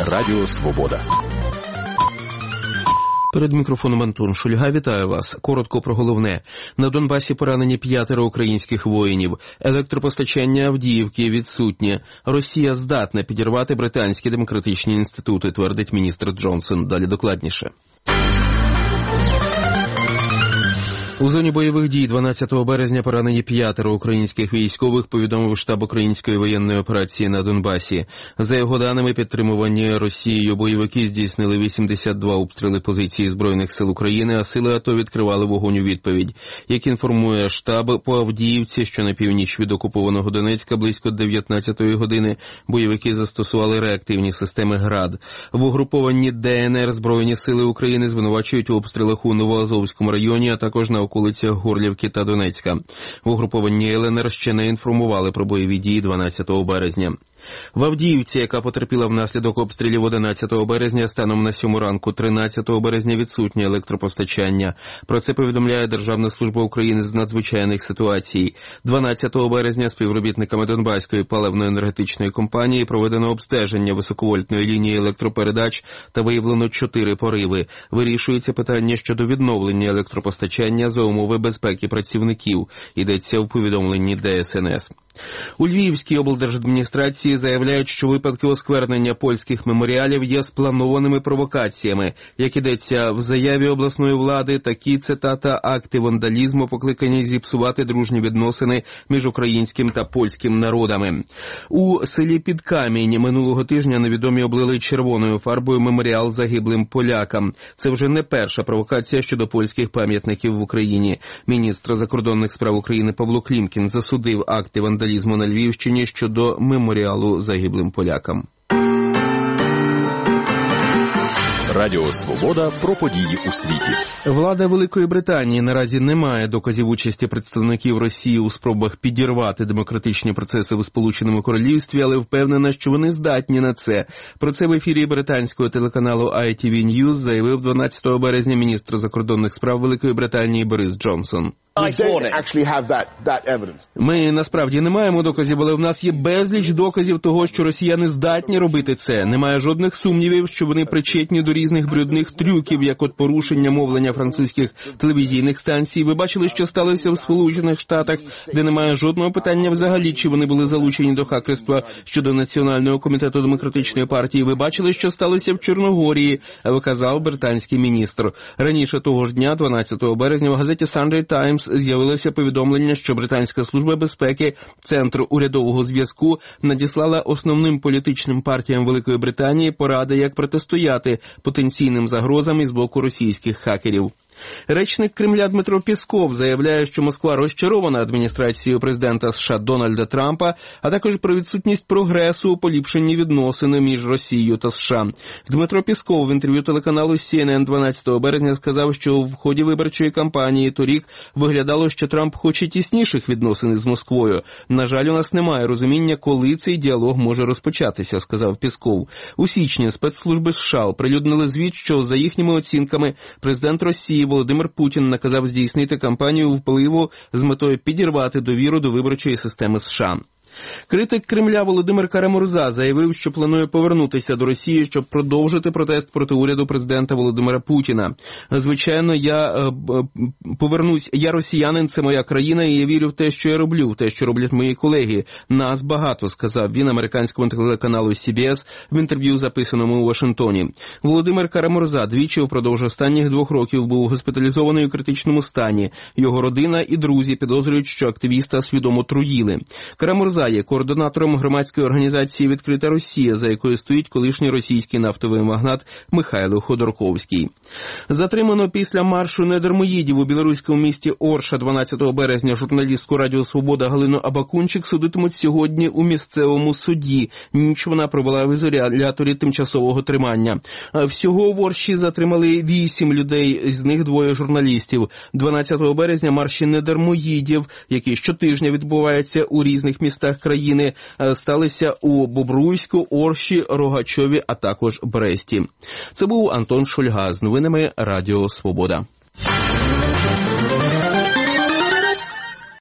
Радіо Свобода. Перед мікрофоном Антон Шульга. Вітаю вас. Коротко про головне. На Донбасі поранені 5 українських воїнів. Електропостачання Авдіївки відсутнє. Росія здатна підірвати британські демократичні інститути, твердить міністр Джонсон. Далі докладніше. У зоні бойових дій 12 березня поранені 5 українських військових, повідомив штаб української воєнної операції на Донбасі. За його даними, підтримувані Росією бойовики здійснили 82 обстріли позиції Збройних сил України, а сили АТО відкривали вогонь у відповідь. Як інформує штаб, по Авдіївці, що на північ від окупованого Донецька, близько 19-ї години, бойовики застосували реактивні системи «Град». В угрупованні ДНР Збройні сили України звинувачують у обстрілах у Новоазовському районі, а також на околицях Горлівки та Донецька. В угрупованні ЛНР ще не інформували про бойові дії 12 березня. В Авдіївці, яка потерпіла внаслідок обстрілів 11 березня, станом на 7 ранку 13 березня відсутнє електропостачання. Про це повідомляє Державна служба України з надзвичайних ситуацій. 12 березня співробітниками Донбаської паливно-енергетичної компанії проведено обстеження високовольтної лінії електропередач та виявлено 4 пориви. Вирішується питання щодо відновлення електропостачання за умови безпеки працівників. Йдеться в повідомленні ДСНС. У Львівській облдержадміністрації заявляють, що випадки осквернення польських меморіалів є спланованими провокаціями. Як йдеться в заяві обласної влади, такі, цитата, акти вандалізму покликані зіпсувати дружні відносини між українським та польським народами. У селі Підкамінь минулого тижня невідомі облили червоною фарбою меморіал загиблим полякам. Це вже не перша провокація щодо польських пам'ятників в Україні. Міністр закордонних справ України Павло Клімкін засудив акти вандалізму на Львівщині щодо меморіалу загиблим полякам. Радіо Свобода про події у світі. Влада Великої Британії наразі не має доказів участі представників Росії у спробах підірвати демократичні процеси в Сполученому Королівстві, але впевнена, що вони здатні на це. Про це в ефірі британського телеканалу ITV News заявив 12 березня міністр закордонних справ Великої Британії Борис Джонсон. Ми насправді не маємо доказів, але в нас є безліч доказів того, що росіяни здатні робити це. Немає жодних сумнівів, що вони причетні до різних брудних трюків, як от порушення мовлення французьких телевізійних станцій. Ви бачили, що сталося в Сполучених Штатах, де немає жодного питання взагалі, чи вони були залучені до хакерства щодо Національного комітету демократичної партії. Ви бачили, що сталося в Чорногорії, виказав британський міністр. Раніше того ж дня, 12 березня, в газеті Sunday Times з'явилося повідомлення, що Британська служба безпеки, Центр урядового зв'язку, надіслала основним політичним партіям Великої Британії поради, як протистояти потенційним загрозам із боку російських хакерів. Речник Кремля Дмитро Пєсков заявляє, що Москва розчарована адміністрацією президента США Дональда Трампа, а також про відсутність прогресу у поліпшенні відносин між Росією та США. Дмитро Пєсков в інтерв'ю телеканалу CNN 12 березня сказав, що в ході виборчої кампанії торік виглядало, що Трамп хоче тісніших відносин із Москвою. На жаль, у нас немає розуміння, коли цей діалог може розпочатися, сказав Пєсков. У січні спецслужби США оприлюднили звіт, що, за їхніми оцінками, президент Росії Володимир Путін наказав здійснити кампанію впливу з метою підірвати довіру до виборчої системи США. Критик Кремля Володимир Карамурза заявив, що планує повернутися до Росії, щоб продовжити протест проти уряду президента Володимира Путіна. Звичайно, я повернусь. Я росіянин, це моя країна, і я вірю в те, що я роблю, в те, що роблять мої колеги. Нас багато, сказав він американському телеканалу CBS в інтерв'ю, записаному у Вашингтоні. Володимир Карамурза двічі впродовж останніх 2 років був госпіталізований у критичному стані. Його родина і друзі підозрюють, що активіста свідомо труїли. Карамурза є координатором громадської організації «Відкрита Росія», за якою стоїть колишній російський нафтовий магнат Михайло Ходорковський. Затримано після маршу недармоїдів у білоруському місті Орша 12 березня журналістку Радіо Свобода Галину Абакунчик судитимуть сьогодні у місцевому суді. Ніч вона провела в ізоляторі тимчасового тримання. Всього в Орші затримали 8 людей, з них 2 журналістів. 12 березня марші недармоїдів, які щотижня відбуваються у різних містах країни, сталися у Бобруйську, Орші, Рогачові, а також Бресті. Це був Антон Шульга з новинами Радіо Свобода.